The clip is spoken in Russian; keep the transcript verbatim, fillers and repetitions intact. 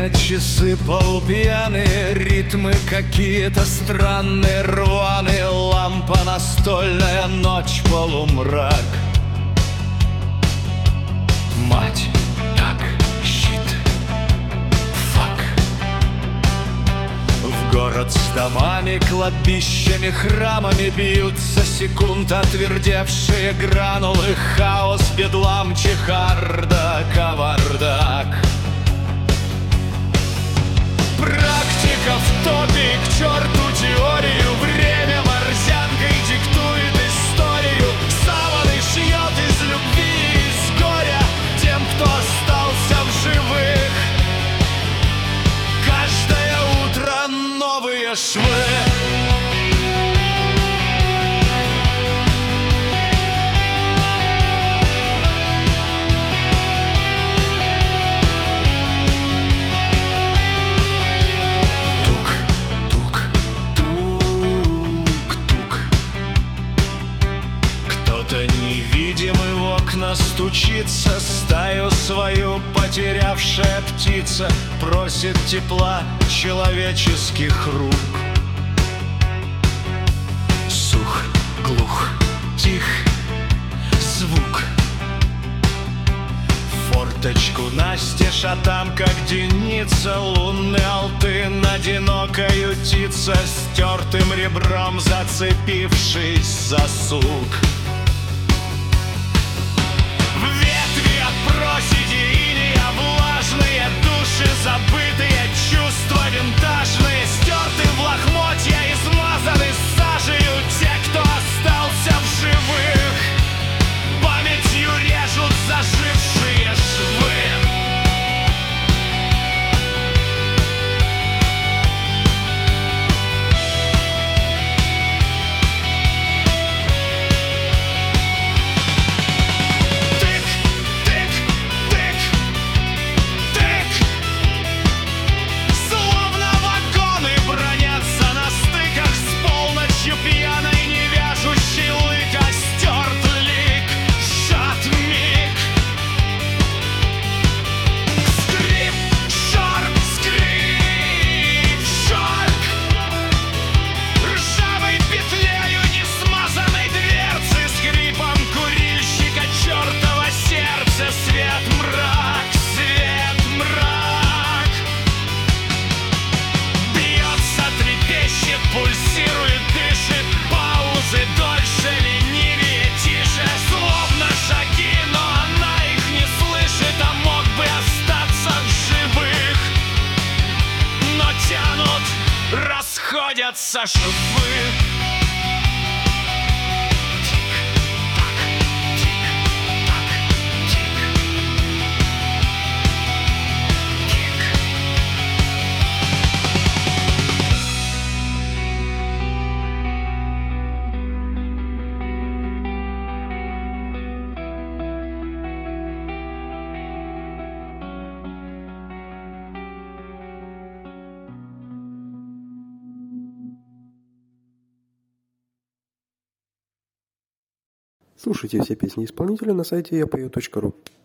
время, часы полупьяные, ритмы какие-то странные, рваные, лампа настольная, ночь, полумрак. Мать, так, щит, фак. В город с домами, кладбищами, храмами бьются секунд отвердевшие гранулы. Хаос, бедлам, чехарда, кавардак. Практика в топе, к черту теорию. Время морзянкой диктует историю. Саваны шьет из любви и из горя тем, кто остался в живых. Каждое утро новые швы. Невидимый в окна стучится, стаю свою потерявшая птица просит тепла человеческих рук. Сух, глух, тих звук. Форточку настежь, а там, как деница, лунный алтын одиноко ютится, стертым ребром зацепившись за сук. Проседи иния, влажные души, забытые чувства винтажные, стерты в лохмотья, измазаны сажею те, кто остался в живых. Памятью режут зажившие швы. Расходятся швы. Слушайте все песни исполнителя на сайте я пою точка ру.